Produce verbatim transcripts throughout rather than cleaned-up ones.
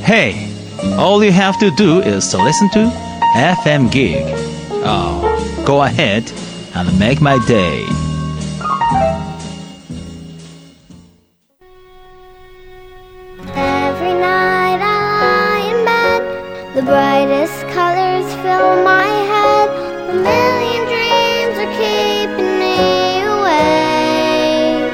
Hey, all you have to do is to listen to エフエム Gig. Oh, go ahead and make my day. Every night I lie in bed, the brightest colors fill my head. A million dreams are keeping me awake.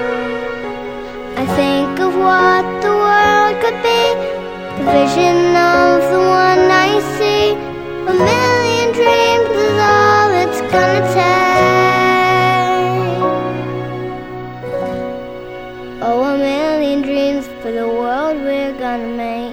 I think of what the world could be, the vision of the one I see. A million dreams is all it's gonna take. Oh, a million dreams for the world we're gonna make.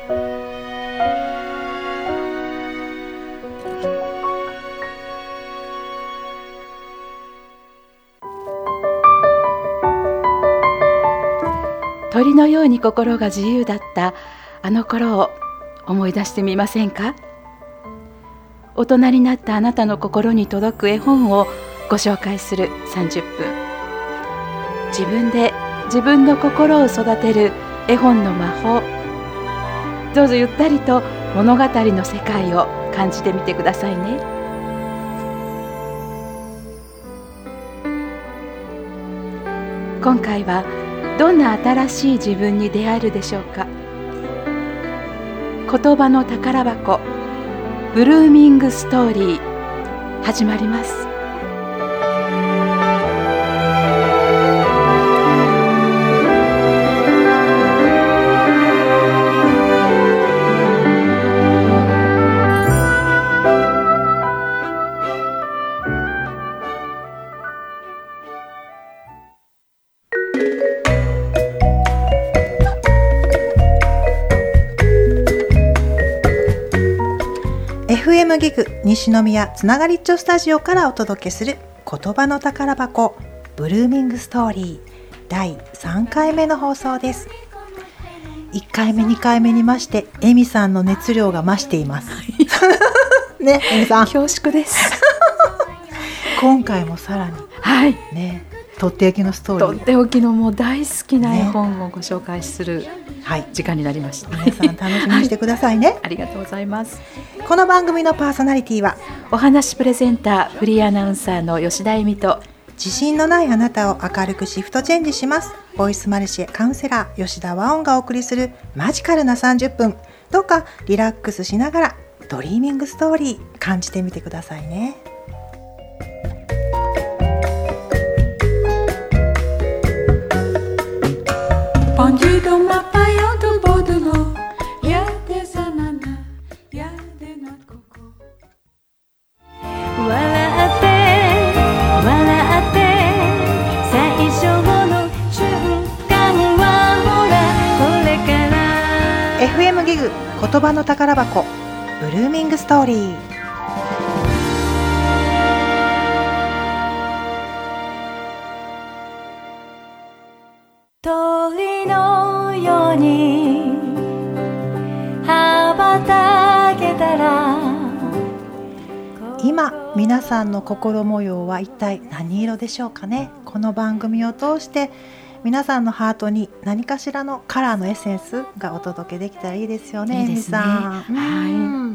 鳥のように心が自由だったあの頃を思い出してみませんか？大人になったあなたの心に届く絵本をご紹介するさんじゅっぷん。自分で自分の心を育てる絵本の魔法。どうぞゆったりと物語の世界を感じてみてくださいね。今回はどんな新しい自分に出会えるでしょうか。言葉の宝箱ブルーミングストーリー始まります。 エフエム ギグ西宮つながりっちょスタジオからお届けする言葉の宝箱ブルーミングストーリーだいさんかいめの放送です。いっかいめにかいめにましてエミさんの熱量が増していますね、エミさん恐縮です今回もさらに、 はい、 ね、とっておきのストーリー、 とっておきのもう大好きな絵本をご紹介する、 はい、 時間になりました。 皆さん楽しみにしてくださいね、はい、 ありがとうございます。 この番組のパーソナリティはお話プレゼンターフリーアナウンサーの吉田恵美と、 自信のないあなたを明るくシフトチェンジしますボイスマルシェカウンセラー吉田和音がお送りするマジカルなさんじゅっぷん。どうかリラックスしながらドリーミングストーリー感じてみてくださいね。エフエム ギグ言葉の宝箱ブルーミングストーリー。 鳥のように羽ばたけたら、 今皆さんの心模様は一体何色でしょうかね。この番組を通して皆さんのハートに何かしらのカラーのエッセンスがお届けできたらいいですよね。 いいですね。 さん、 はい。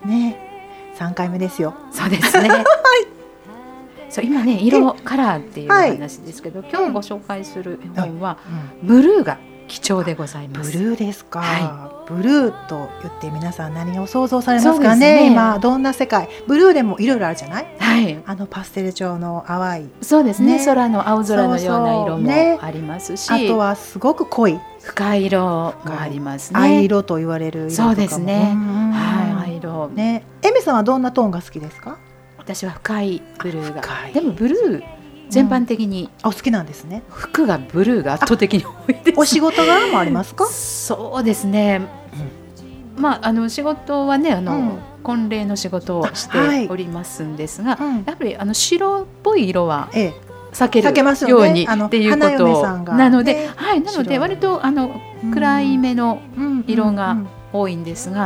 ね、さんかいめですよ。 そうですね。はい。そう今ね色カラーっていう話ですけど、はい、今日ご紹介する絵本は、うん、ブルーが貴重でございます。 ブルーですか。 はい、 ブルーと言って皆さん何を想像されますか ね, ね今どんな世界。ブルーでもいろいろあるじゃない、はい、あのパステル調の淡い、 そうですね、空の青空のような色もありますし、 そうそう、ね、あとはすごく濃い深い色がありますね。 藍色と言われる色とかも。 そうですね、はい、藍色、 ね、エミさんはどんなトーンが好きですか？ 私は深いブルーが。でもブルー全般的に、 うん、お好きなんですね。 服がブルーが圧倒的に多いです。 お仕事柄もありますか？ そうですね、うん、まああの仕事はねあの、うん、婚礼の仕事をしておりますんですが、はい、やっぱりあの白っぽい色は避けるようにっていうことなので、はい、なので割とあの暗い目の色が多いんですが、 うん、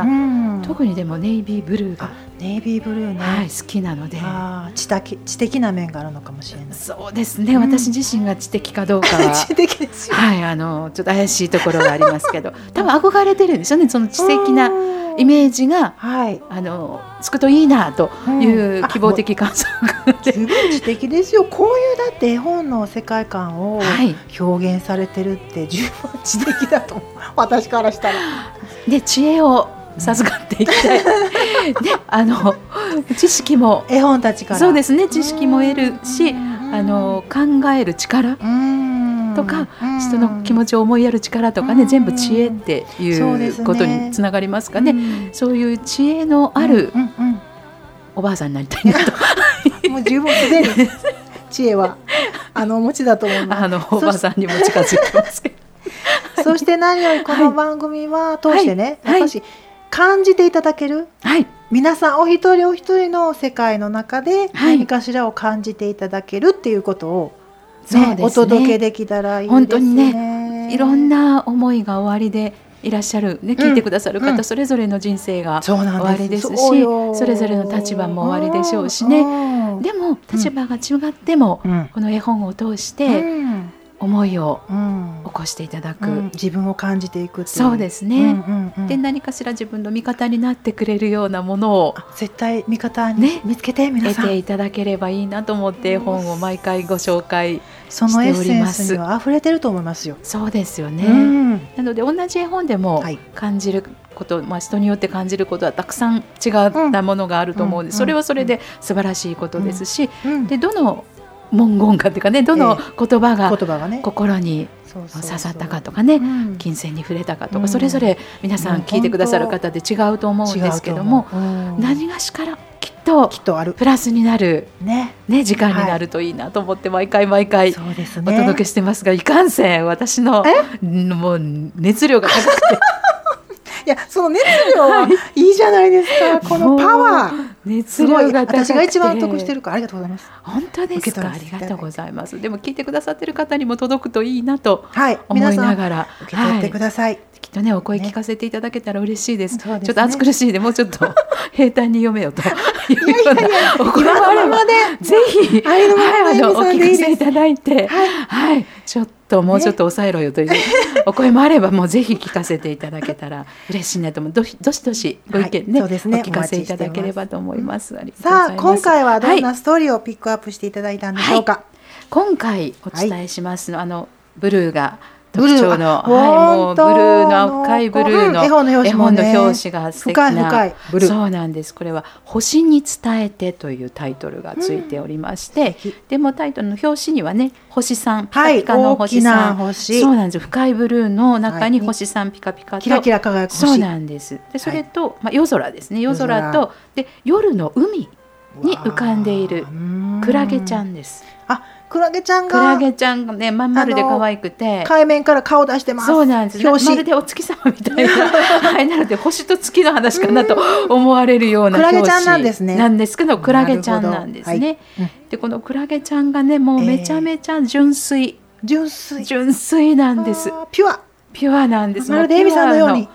特にでもネイビーブルーが、 ネイビーブルーね、 はい、好きなので、 あ知的、知的な面があるのかもしれない。 そうですね、 うん、 私自身が知的かどうかは知的ですよ、 はい、あのちょっと怪しいところがありますけど多分憧れてるんですよね、その知的なイメージが、はい、あのつくといいなという希望的観測で、 うん、十分知的ですよ。こういうだって絵本の世界観を表現されてるって十分知的だと思う私からしたら。 で知恵を授かっていきたい、であの知識も絵本たちからそうですね、知識も得るし、あの考える力とか人の気持ちを思いやる力とかね、全部知恵っていうことにつながりますかね。そういう知恵のあるおばあさんになりたいなともう十分すでに知恵はあのお持ちだと思います。 あのおばあさんにも近づいてますけどそして何よりこの番組は通してね、はい、やっぱし感じていただける、はい、皆さんお一人お一人の世界の中で何かしらを感じていただけるっていうことを、ね、そうですね、お届けできたらいいですね。 本当にね、いろんな思いがおありでいらっしゃる、ね、聞いてくださる方、うん、それぞれの人生がおありですし、そ, それぞれの立場もおありでしょうしね。でも立場が違っても、うん、この絵本を通して、うん思いを起こしていただく、うん、 自分を感じていくっていう。 そうですね、うんうんうん、で何かしら自分の味方になってくれるようなものを絶対味方に見つけて、ね、皆さん得ていただければいいなと思って本を毎回ご紹介しております。 そのエッセンスには溢れてると思いますよ。 そうですよね、うん、なので同じ絵本でも感じること、はい、まあ、人によって感じることはたくさん違ったものがあると思うので、うん、それはそれで素晴らしいことですし、うんうん、でどの文言かというかね、どの言葉が心に刺さったかとかね、金銭に触れたかとか、それぞれ皆さん聞いてくださる方で違うと思うんですけども、何がしからきっとプラスになるね時間になるといいなと思って毎回毎回お届けしてますが、いかんせん私のもう熱量が高くていや、その熱量はいいじゃないですか。このパワー熱量が高くて、 私が一番得してるから、ありがとうございます。 本当ですか、ありがとうございます。でも聞いてくださってる方にも届くといいなと思いながら、はい、 受け取ってください、はい、 きっとねお声聞かせていただけたら嬉しいです、ね、ちょっと暑苦しいでもうちょっと平坦に読めよというようなお声もあればぜひ、はい、あのお聞かせいただいて、はい、はい、ちょっともうちょっと抑えろよという、ね、お声もあればもうぜひ聞かせていただけたら嬉しいなと思う。どしどしどしご意見ね、はい、ね、お聞かせいただければと思います。ありがとうございます。さあ今回はどんなストーリーをピックアップしていただいたんでしょうか。はい、 今回お伝えしますの、はい、あのブルーが特徴の、はい、もうブルーの深いブルーの絵本の表紙も、ね、絵本の表紙が素敵な深い深いブルー。そうなんです。これは星に伝えてというタイトルがついておりまして、うん、でもタイトルの表紙にはね星さんピカピカの星さん、はい、大きな星、そうなんです。深いブルーの中に星さんピカピカと、 キラキラ輝く星、 そうなんです。でそれと、はい、まあ、夜空ですね。夜空とで夜の海に浮かんでいるクラゲちゃんです。 あ、クラゲちゃんがクラゲちゃんがね、まん丸で可愛くて海面から顔出してます。 そうなんです。まるでお月様みたいなはい、なので星と月の話かなと思われるような表紙クラゲちゃんなんですね。 なんですけどクラゲちゃんなんですね、はい、でこのクラゲちゃんがねもうめちゃめちゃ純粋、えー、 純粋純粋なんです。 ピュアピュアなんです。 まるでエミさんのように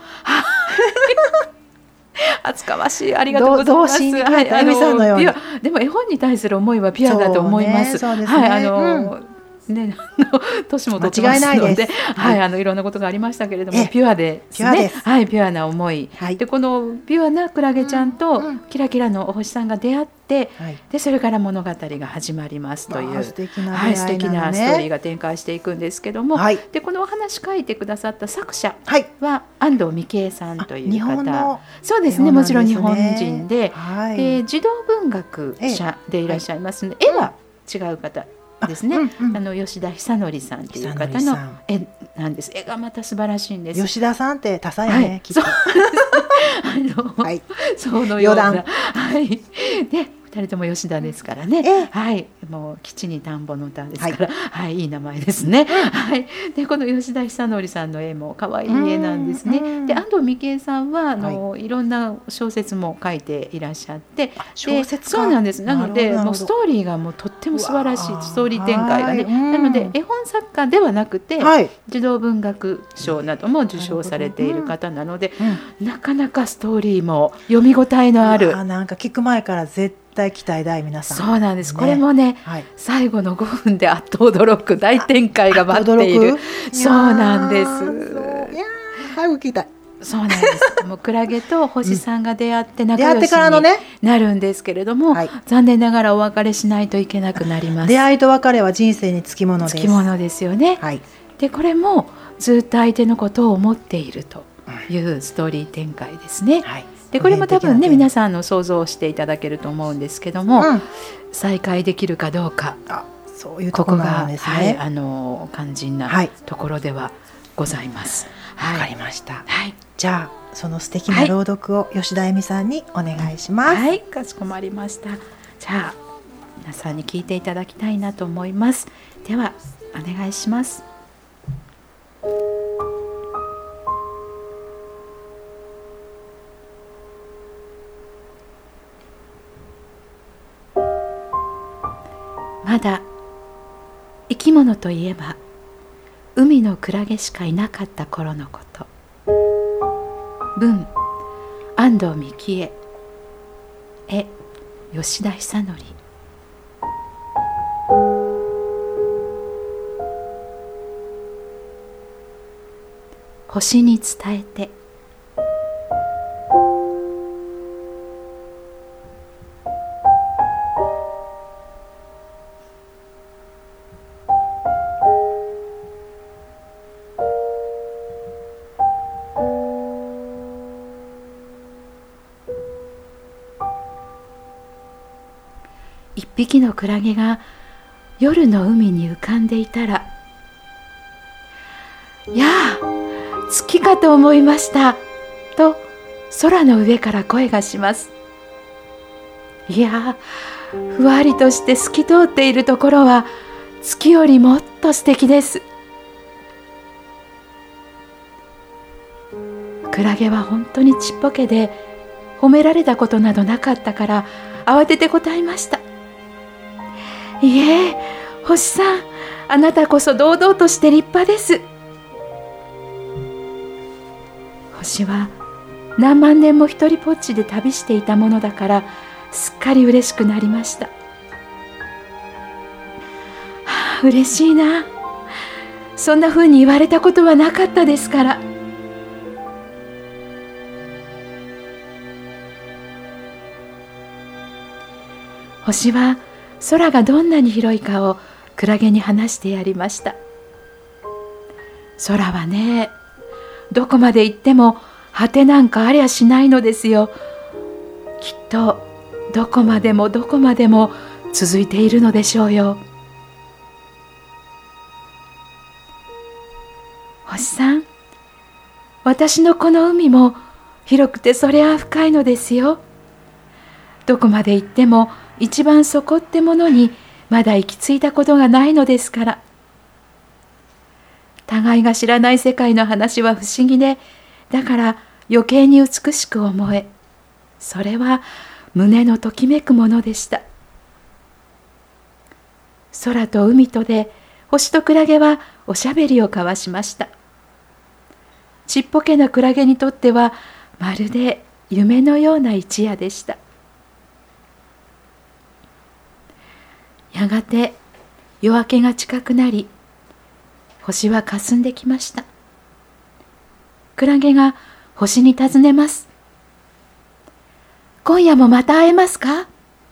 厚かましい、ありがとうございます。はい、あのでも絵本に対する思いはピュアだと思います。そうね、そうですね、はい、あの、うんね、年も取ってますので、はい、あのいろんなことがありましたけれどもピュアですね。ピュアです、はい、ピュアな思い、はい、でこのピュアなクラゲちゃんとキラキラのお星さんが出会って、はい、でそれから物語が始まりますという、 素敵な、 はい、素敵なストーリーが展開していくんですけども、はい、でこのお話書いてくださった作者は安藤美恵さんという方、そうですね、もちろん日本人で、はい、で児童文学者でいらっしゃいますので、絵は違う方ですね、うんうん、あの吉田久典さんという方の絵なんです。絵がまた素晴らしいんです。 吉田さんって多彩ね、はい、きっとあの、はい、そのような、はい、でふたりとも吉田ですからね、 ええ、 はい、もう基地に田んぼの歌ですから、はい、はい、いい名前ですね、はい、でこの吉田久典さんの絵も可愛い絵なんですね。で安藤美恵さんはあの、はい、いろんな小説も書いていらっしゃって、 小説そうなんです。なのでもうストーリーがもうとっても素晴らしいストーリー展開がね、なので絵本作家ではなくて、はい、児童文学賞なども受賞されている方なので、うん、なかなかストーリーも読み応えのある、 なんか聞く前から絶対期待大皆さん。 そうなんです、ね、これもね、はい、最後のごふんであっと驚く大展開が待っている。そうなんです。 いや早く聞きたい。 そうなんです。もうクラゲと星さんが出会って仲良しになるんですけれども、うんね、はい、残念ながらお別れしないといけなくなります。 出会いと別れは人生につきものです。 つきものですよね、はい、でこれもずっと相手のことを思っているというストーリー展開ですね、はい、でこれも多分ね皆さんの想像していただけると思うんですけども、うん、再会できるかどうか、 あ、そういうところなんですね。 ここが、はい、あの肝心なところではございます。 わ、はい、かりました、はい、じゃあその素敵な朗読を吉田恵美さんにお願いします。 はい、かしこまりました。じゃあ皆さんに聞いていただきたいなと思います。ではお願いします。まだ生き物といえば海のクラゲしかいなかった頃のこと。文安藤美希恵、絵吉田久典。星に伝えて。一匹のクラゲが夜の海に浮かんでいたら、やあ、月かと思いましたと空の上から声がします。いや、ふわりとして透き通っているところは月よりもっと素敵です。クラゲは本当にちっぽけで褒められたことなどなかったから慌てて答えました。いえ、星さん、あなたこそ堂々として立派です。星は何万年も一人ぽっちで旅していたものだからすっかり嬉しくなりました。はあ、嬉しいな。そんなふうに言われたことはなかったですから。星は空がどんなに広いかをクラゲに話してやりました。空はね、どこまで行っても果てなんかありゃしないのですよ。きっとどこまでもどこまでも続いているのでしょうよ。星さん、私のこの海も広くてそりゃ深いのですよ。どこまで行っても一番底ってものにまだ行き着いたことがないのですから。互いが知らない世界の話は不思議で、だから余計に美しく思え、それは胸のときめくものでした。空と海とで星とクラゲはおしゃべりを交わしました。ちっぽけなクラゲにとってはまるで夢のような一夜でした。やがて夜明けが近くなり、星は霞んできました。クラゲが星に尋ねます。今夜もまた会えますか？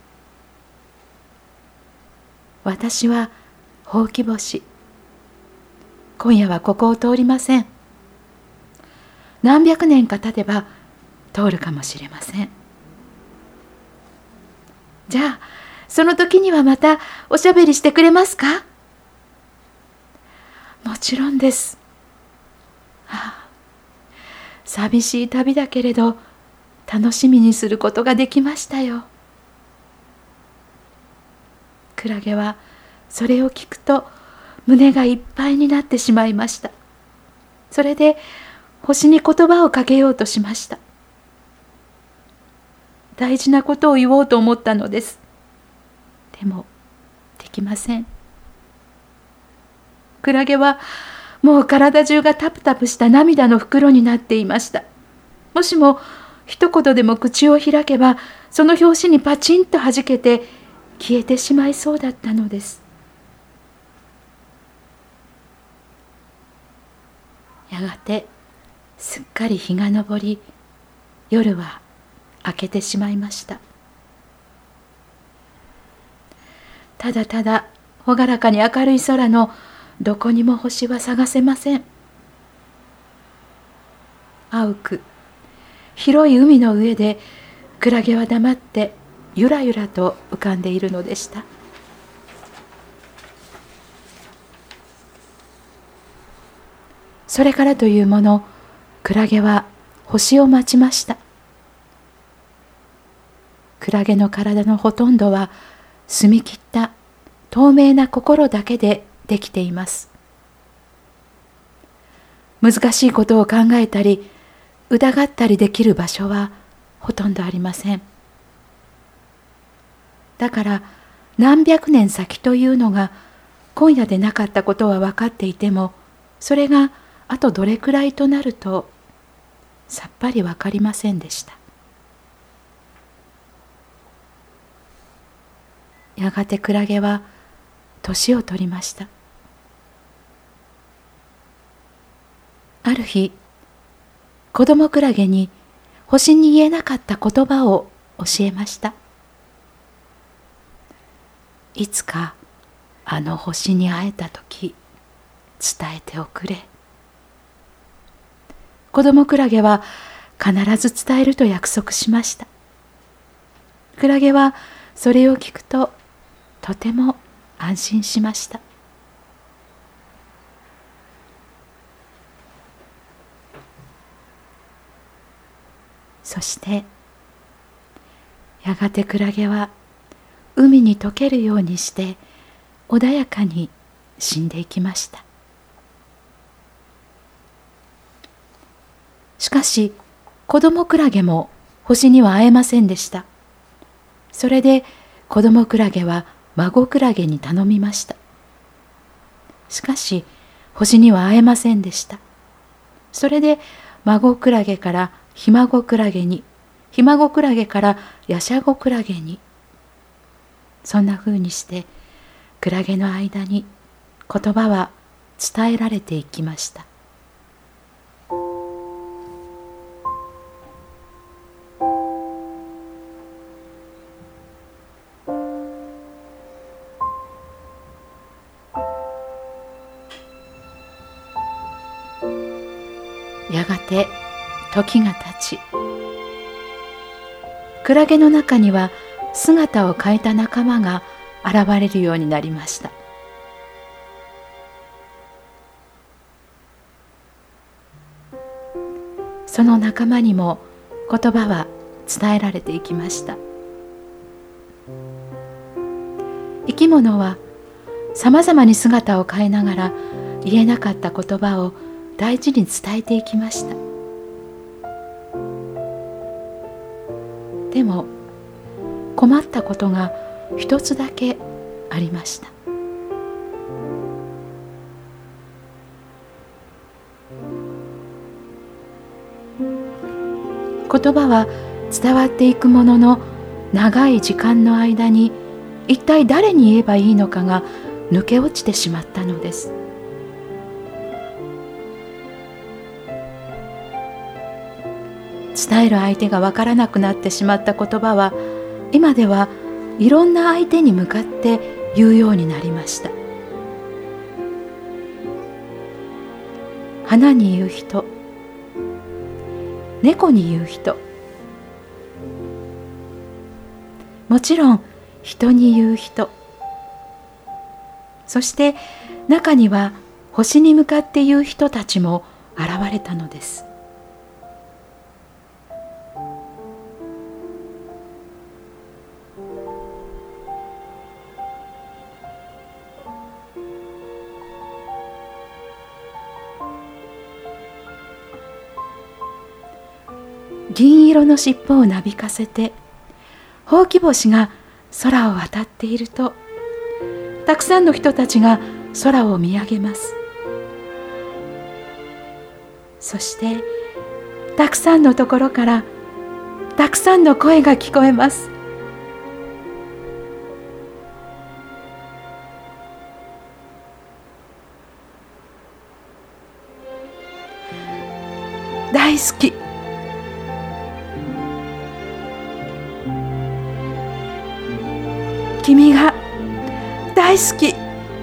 私はほうき星。今夜はここを通りません。何百年か経てば通るかもしれません。じゃあその時にはまたおしゃべりしてくれますか？もちろんです。はあ、寂しい旅だけれど楽しみにすることができましたよ。 クラゲはそれを聞くと胸がいっぱいになってしまいました。それで星に言葉をかけようとしました。大事なことを言おうと思ったのです。でもできません。クラゲはもう体中がタプタプした涙の袋になっていました。もしも一言でも口を開けば、その拍子にパチンと弾けて消えてしまいそうだったのです。やがてすっかり日が昇り、夜は明けてしまいました。ただただ朗らかに明るい空のどこにも星は探せません。青く広い海の上でクラゲは黙ってゆらゆらと浮かんでいるのでした。それからというもの、クラゲは星を待ちました。クラゲの体のほとんどは澄み切った透明な心だけでできています。難しいことを考えたり疑ったりできる場所はほとんどありません。だから何百年先というのが今夜でなかったことは分かっていても、それがあとどれくらいとなるとさっぱり分かりませんでした。やがてクラゲは年を取りました。ある日、子供クラゲに星に言えなかった言葉を教えました。いつかあの星に会えたとき伝えておくれ。子供クラゲは必ず伝えると約束しました。クラゲはそれを聞くととても安心しました。そしてやがてクラゲは海に溶けるようにして穏やかに死んでいきました。しかし子供クラゲも星には会えませんでした。それで子供クラゲは孫クラゲに頼みました。しかし星には会えませんでした。それで孫クラゲからひ孫クラゲに、ひ孫クラゲからヤシャゴクラゲに、そんなふうにしてクラゲの間に言葉は伝えられていきました。やがて時が経ち、クラゲの中には姿を変えた仲間が現れるようになりました。その仲間にも言葉は伝えられていきました。生き物はさまざまに姿を変えながら言えなかった言葉を大事に伝えていきました。でも困ったことが一つだけありました。言葉は伝わっていくものの、長い時間の間に一体誰に言えばいいのかが抜け落ちてしまったのです。伝える相手がわからなくなってしまった言葉は、今ではいろんな相手に向かって言うようになりました。花に言う人、猫に言う人、もちろん人に言う人、そして中には星に向かって言う人たちも現れたのです。 銀色の尻尾をなびかせてほうき星が空を渡っていると、たくさんの人たちが空を見上げます。そしてたくさんのところからたくさんの声が聞こえます。大好き、君が大好き、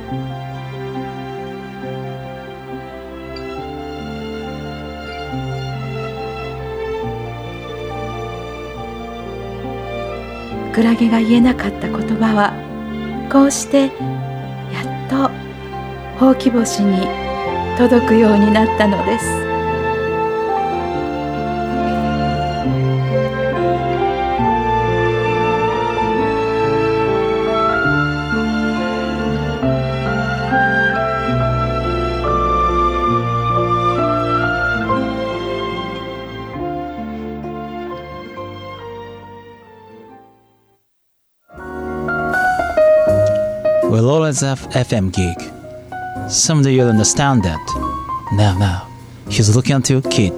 クラゲが言えなかった言葉はこうしてやっとほうき星に届くようになったのです。 We'll always have F M gig. Someday you'll understand that. Now, now, he's looking at you, kid.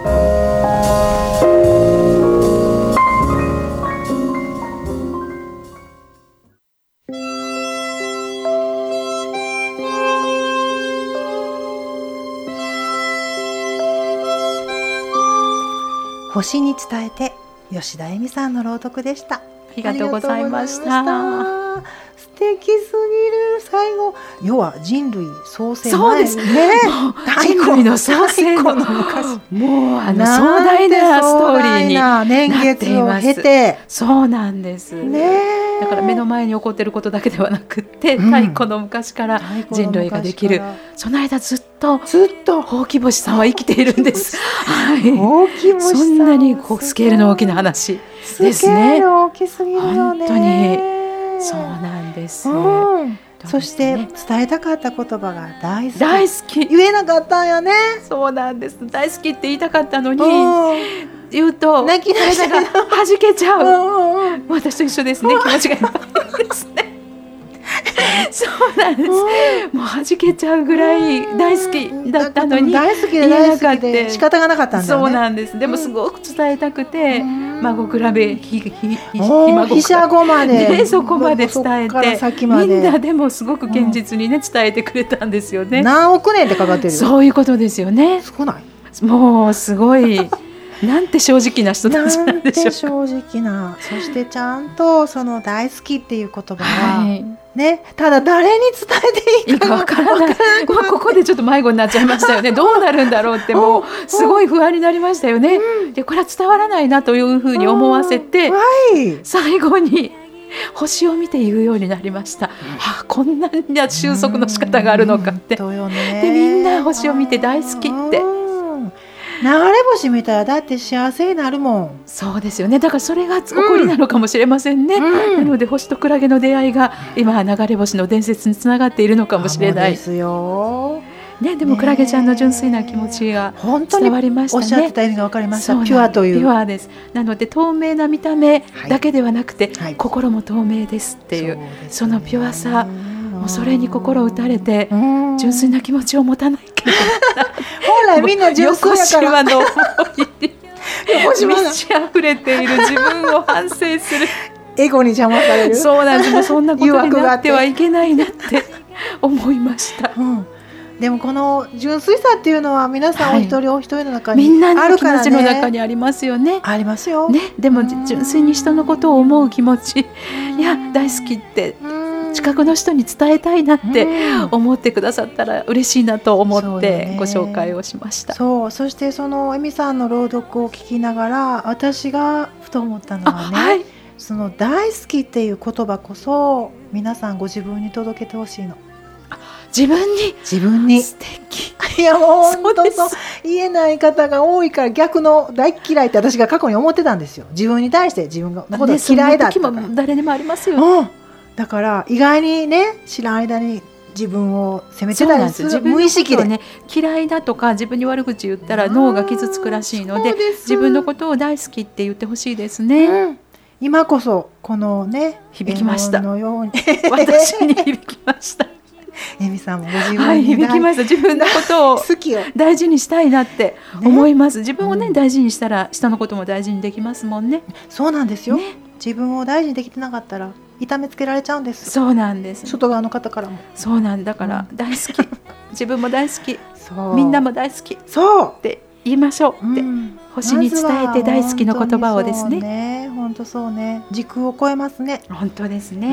「星に伝えて」吉田恵美さんの朗読でした。 ありがとうございました。 素敵すぎる。最後、要は人類創生前、 そうですね。人類の創生の昔、 もうあの壮大なストーリーにな年月を経て、 そうなんですね。だから目の前に起こっていることだけではなくて、うん、太古の昔から人類ができる、その間ずっとずっとほうき星さんは生きているんです。はい、 ほうき星さん、 そんなにこうスケールの大きな話ですね。 スケール大きすぎるよね。 本当にそうなんです。 うん、そして伝えたかった言葉が大好き。 大好き。 言えなかったんやね。 そうなんです。大好きって言いたかったのに、言うと泣き出したが弾けちゃう。私と一緒ですね。気持ちがいっぱいですね。そうなんです。もう弾けちゃうぐらい大好きだったのに、 大好きで大好きで仕方がなかったんだよね。 そうなんです。でもすごく伝えたくて、孫比べひひひひしゃごまで、 ね、そこまで伝えて、みんなでもすごく現実にね伝えてくれたんですよね。 何億年ってかかってるよ。 そういうことですよね。 少ない。 もうすごい。なんて正直な人たちなんでしょうか。なんて正直な。そしてちゃんとその大好きっていう言葉は、はい、ね、ただ誰に伝えていいかわからない。 もうここでちょっと迷子になっちゃいましたよね。どうなるんだろうってもうすごい不安になりましたよね。でこれは伝わらないなというふうに思わせて、最後に星を見て言うようになりました。あ、こんな収束の仕方があるのかって。でみんな星を見て大好きって。 流れ星見たらだって幸せになるもん。 そうですよね。だからそれが起こりなのかもしれませんね、うん、なので星とクラゲの出会いが今流れ星の伝説につながっているのかもしれないですよ、 ね、でもクラゲちゃんの純粋な気持ちが伝わりましたね。 おっしゃってた意味が分かりました。ピュアというピュアです。なので透明な見た目だけではなくて、はい、心も透明ですっていう、はい、そのピュアさ、もうそれに心打たれて純粋な気持ちを持たないけど本来みんな純粋やから横島の思いに満ち溢れている自分を反省するエゴに邪魔される。 そうなんです。もうそんなことになってはいけないなって思いました、 うん、でもこの純粋さっていうのは皆さんお一人お一人の中にみんなの気持ちの中にありますよね。 ありますよ、 ね、でも純粋に人のことを思う気持ち、いや大好きって近くの人に伝えたいなって思ってくださったら嬉しいなと思ってご紹介をしました。 そう、そしてその恵美さんの朗読を聞きながら私がふと思ったのはね、はい、その大好きっていう言葉こそ皆さんご自分に届けてほしいの。 自分に自分に素敵。 いやもう本当そう言えない方が多いから逆の大嫌いって私が過去に思ってたんですよ。自分に対して自分のことが嫌いだったから、 ね、その時も誰でもありますよ、 うん、だから意外にね知らん間に自分を責めてそうたりするなんですよ。自分の無意識で、 ことをね、嫌いだとか自分に悪口言ったら脳が傷つくらしいので、 そうです、 自分のことを大好きって言ってほしいですね、 うん、今こそこのね響きました。 絵本のように私に響きましたえみさんもご自分に、 はい、響きました。自分のことを好きよ大事にしたいなって思います、ね、自分をね、 うん、 大事にしたら下のことも大事にできますもんね。 そうなんですよ、 ね、 自分を大事にできてなかったら痛めつけられちゃうんです。 そうなんです。 外側の方からも。 そうなんだから大好き、うん、自分も大好き、 そうみんなも大好きそうって言いましょうって、うん、星に伝えて大好きの言葉をですね。 本当そうね、時空を超えますね。 本当ですね。 うん、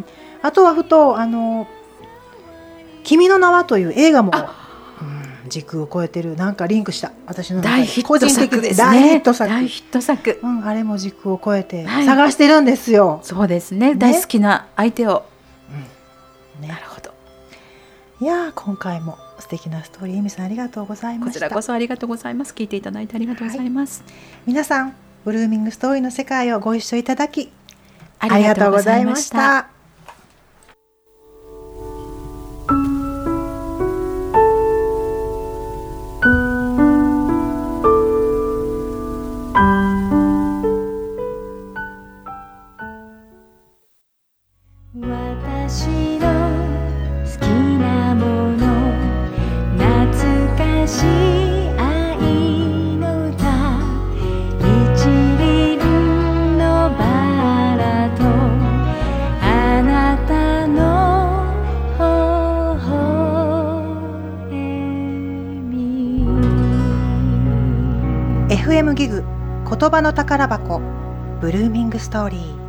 あとはふとあの君の名はという映画も、うん、時空を超えてる、なんかリンクした私の中で大ヒット作ですね。 大ヒット作、 大ヒット作、 うん、あれも時空を超えて探してるんですよ、はい、 そうですね、大好きな相手を、 うんね、 なるほど。 いや今回も素敵なストーリー、えみさんありがとうございました。 こちらこそありがとうございます。聞いていただいてありがとうございます、はい、 皆さんブルーミングストーリーの世界をご一緒いただきありがとうございました。 私の好きなもの、懐かしい愛の歌、一輪のバラとあなたの微笑み。 エフエム ギグ言葉の宝箱、ブルーミングストーリー。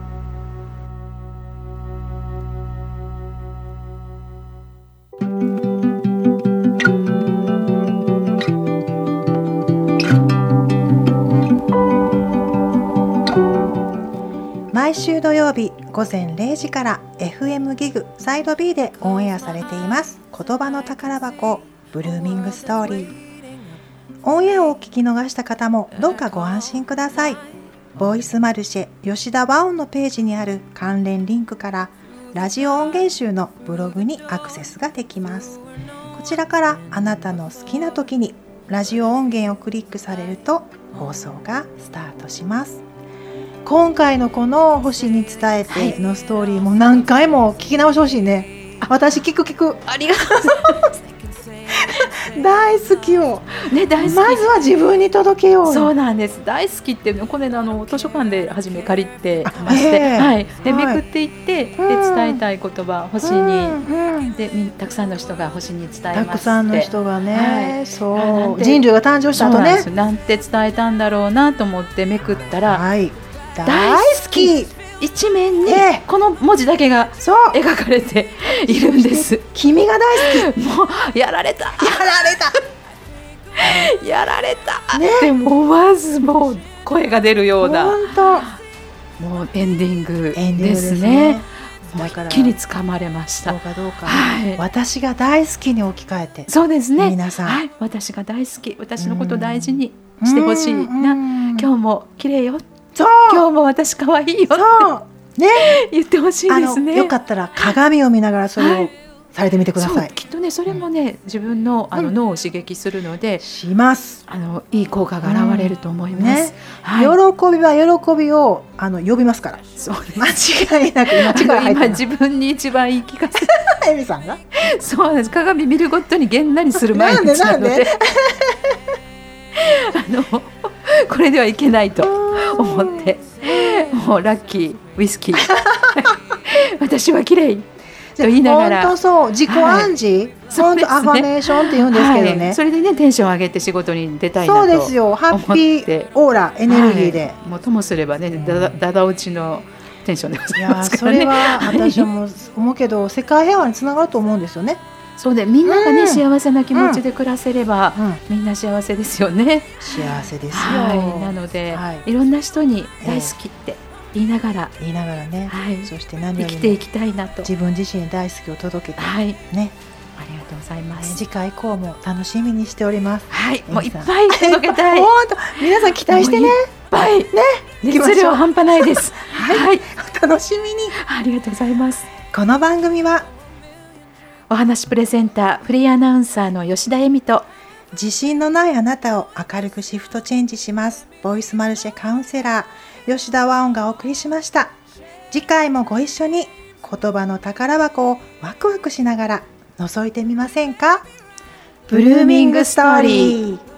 毎週土曜日午前れいじから エフエム ギグサイド B でオンエアされています言葉の宝箱ブルーミングストーリー。オンエアをお聞き逃した方もどうかご安心ください。ボイスマルシェ吉田和音のページにある関連リンクからラジオ音源集のブログにアクセスができます。こちらからあなたの好きな時にラジオ音源をクリックされると放送がスタートします。今回のこの星に伝えてのストーリーも何回も聞き直してほしいね。私聞く聞く。 ありがとうございます大好きよ、 ね、大好き。 まずは自分に届けよう。 そうなんです。大好きっていうのこれあの図書館で初め借りてまして、はい、で、はい、めくっていって、で伝えたい言葉星に、うんうん、でたくさんの人が星に伝えますって。 たくさんの人がね、はい、そう人類が誕生した後ね、 なんなんて伝えたんだろうなと思ってめくったら、 はい、大好き一面にこの文字だけが描かれているんです。 君が大好き。 もうやられたやられたやられた、ね、でも思わずもう声が出るような本当もうエンディングですね。もう一気に掴まれました。 どうかどうか、 はい、 私が大好きに置き換えて。 そうですね、 皆さん、 はい、私が大好き、私のことを大事にしてほしいな、今日も綺麗よ、 そう今日も私可愛いよって、ね、言ってほしいですね。 よかったら鏡を見ながらそれをされてみてください。 はい、きっとねそれもね、うん、自分の、あの脳を刺激するので、 しますあのいい効果が現れると思います、 うんね、はい、喜びは喜びをあの呼びますから。 そうです、 間違いなく間違い今自分に一番言い聞かせエミさんがそうです。鏡見るごとにげんなりする毎日なので、なんであのこれではいけないと思ってもうラッキーウイスキー私は綺麗と言いながら、 本当そう自己暗示、はい、本当アファメーションって言うんですけどね、 はい、それでねテンション上げて仕事に出たいなと思って。 そうですよ、ハッピーオーラエネルギーで、はい、 もうともすればねだだだ落ちのテンションでございますからね。 いやそれは私も思うけど世界平和につながると思うんですよね。 そうでみんながね、うん、幸せな気持ちで暮らせれば、うん、みんな幸せですよね。 幸せですよ、 はい、なので、はい、いろんな人に大好きって言いながら、 えー、言いながらね、はい、そして何よりも生きていきたいなと自分自身に大好きを届けて、 はい、 ね、 ありがとうございます。 次回以降も楽しみにしております。 はい、もういっぱい届けたい。 本当皆さん期待してね。いっぱいね、熱量半端ないです。 はい、はい、お楽しみに。 ありがとうございます。 この番組はお話プレゼンターフリーアナウンサーの吉田恵美と、 自信のないあなたを明るくシフトチェンジしますボイスマルシェカウンセラー吉田和音がお送りしました。次回もご一緒に言葉の宝箱をワクワクしながら覗いてみませんか。ブルーミングストーリー。